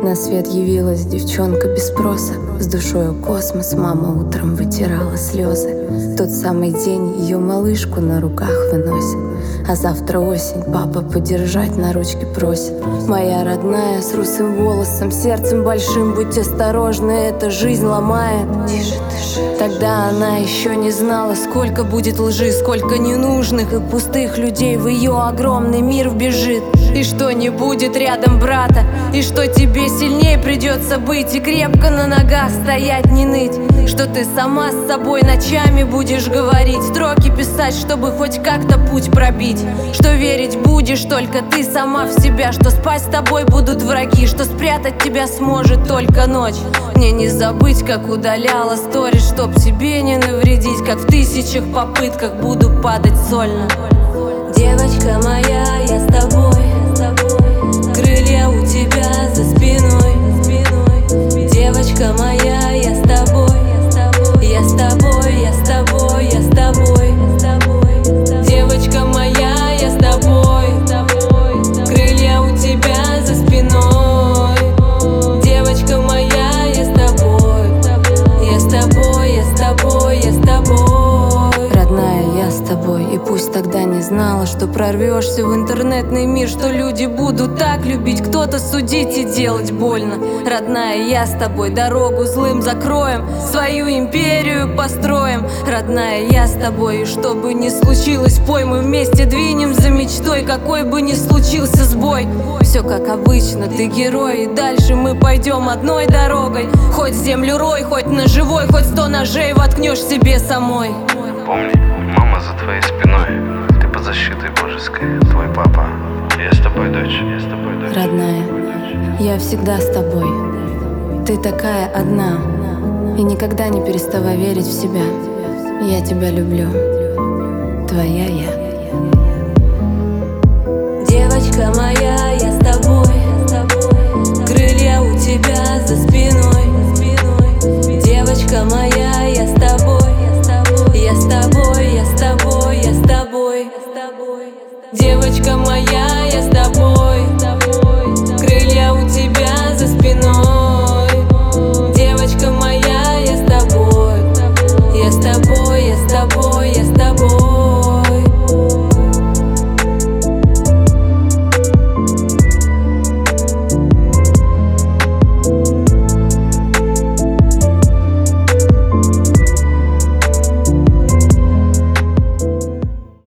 На свет явилась девчонка без спроса, с душою космос мама утром вытирала слезы. Тот самый день ее малышку на руках выносит, а завтра осень, папа подержать на ручке просит. Моя родная с русым волосом, сердцем большим, будь осторожны, эта жизнь ломает. Тише, тише. Тогда она еще не знала, сколько будет лжи, сколько ненужных и пустых людей в ее огромный мир вбежит. И что не будет рядом брата, и что тебе сильнее придется быть, и крепко на ногах стоять, не ныть. Что ты сама с собой ночами будешь говорить, строки писать, чтобы хоть как-то путь пробить. Что верить будешь только ты сама в себя, что спать с тобой будут враги, что спрятать тебя сможет только ночь. Мне не забыть, как удаляла сторис, чтоб тебе не навредить, как в тысячах попытках буду падать сольно. Девочка моя, я с тобой, крылья у тебя за спиной. Девочка моя, я с тобой, я с тобой, я с тобой, я с тобой. Девочка моя, я с тобой, крылья у тебя за спиной. Девочка моя, я с тобой, я с тобой, я с тобой, я с тобой. Родная, я с тобой, и пусть тогда не знала, что прорвешься в интернетный мир, что люди будут так любить, кто-то судить и делать больно. Родная, я с тобой, дорогу злым закроем, свою империю построим. Родная, я с тобой, и что бы ни случилось, пой, мы вместе двинем за мечтой, какой бы ни случился сбой. Все как обычно, ты герой, и дальше мы пойдем одной дорогой. Хоть землю рой, хоть на живой, хоть 100 ножей воткнешь себе самой. Помни, мама за твоей спиной, ты под защитой божеской, твой папа. Я с тобой, дочь, я с тобой, дочь. Родная, я всегда с тобой. Ты такая одна, и никогда не переставай верить в себя. Я тебя люблю, твоя я. Девочка моя, я с тобой, крылья у тебя за спиной. Девочка моя, я с тобой, я с тобой, я с тобой, я с тобой. Девочка моя, я с тобой.